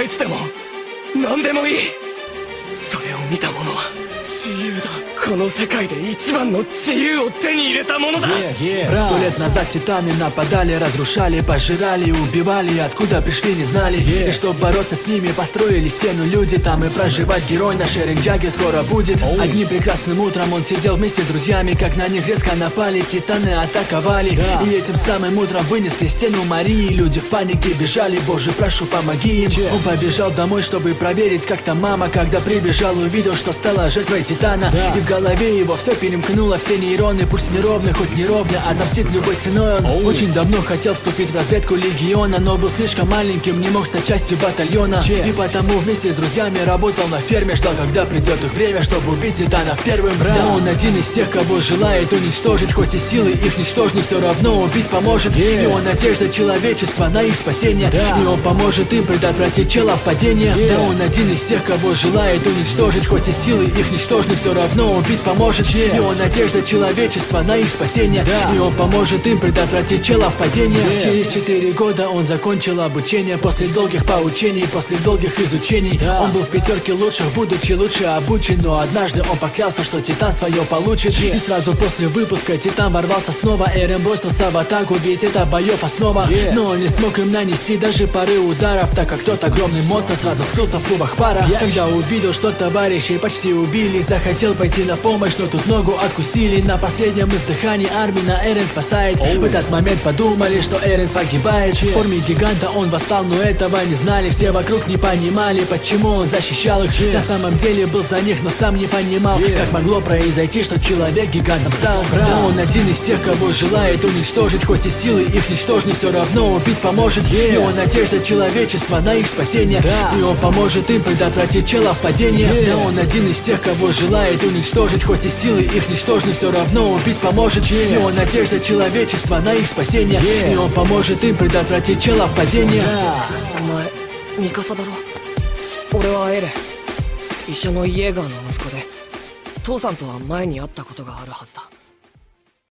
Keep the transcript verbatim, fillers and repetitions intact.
ちでも何でもいい。それを見た者は自由だ。この世界で一番の自由を手に入れたものだ。 Сто лет назад титаны нападали, разрушали, пожирали, убивали. Откуда пришли, не знали. И чтоб бороться с ними, построили стену люди. Там и проживать герой наш Эрен Джаггер скоро будет. Одним прекрасным утром он сидел вместе с друзьями, как на них резко напали, титаны атаковали. И этим самым утром вынесли стену Марии. Люди в панике бежали, Боже, прошу, помоги им. Он побежал домой, чтобы проверить, как там мама. Когда прибежал, увидел, что стала жертвой титана. И в голове его все перемкнуло, все нейроны. Пульс неровный, хоть неровно, отомстит любой ценой он. oh. Очень давно хотел вступить в разведку легиона, но был слишком маленьким, не мог стать частью батальона. Че? И потому вместе с друзьями работал на ферме, ждал, когда придет их время, чтобы убить титанов первым. Брат. Да, он один из тех, кого желает уничтожить, хоть и силы их ничтожны, все равно убить поможет. yeah. И он надежда человечества на их спасение. да. И он поможет им предотвратить челов падения. yeah. Да, он один из тех, кого желает уничтожить, хоть и силы их ничтожны, все равно убить поможет. yeah. И он надежда человечества на их спасение. да. И он поможет им предотвратить челов падения. yeah. Через четыре года он закончил обучение, после долгих поучений, после долгих изучений. да. Он был в пятерке лучших, будучи лучше обучен, но однажды он поклялся, что титан свое получит. yeah. И сразу после выпуска титан ворвался снова. Эрен бросился в атаку, ведь это боев основа. yeah. Но он не смог им нанести даже пары ударов, так как тот огромный монстр сразу скрылся в клубах пара. yeah. Когда увидел, что товарищей почти убили, захотел пойти на помощь, но тут ногу откусили. На последнем издыхании Армина Эрен спасает. oh. В этот момент подумали, что Эрен погибает. yeah. В форме гиганта он восстал, но этого не знали. Все вокруг не понимали, почему он защищал их. yeah. На самом деле был за них, но сам не понимал, yeah. как могло произойти, что человек гигантом стал. Брат. Да, он один из тех, кого желает уничтожить, хоть и силы их ничтожны, все равно убить поможет. yeah. И он надежда человечества на их спасение. да. И он поможет им предотвратить челов падения. yeah. Да, он один из тех, кого желает уничтожить, хоть и силы их ничтожны, все равно убить поможет. yeah. И он надежда человечества на их спасение. yeah. И он поможет им предотвратить челов падения. お前ミカサだろ。俺はエレン、医者のイエーガーの息子で、父さんとは前に会ったことがあるはずだ。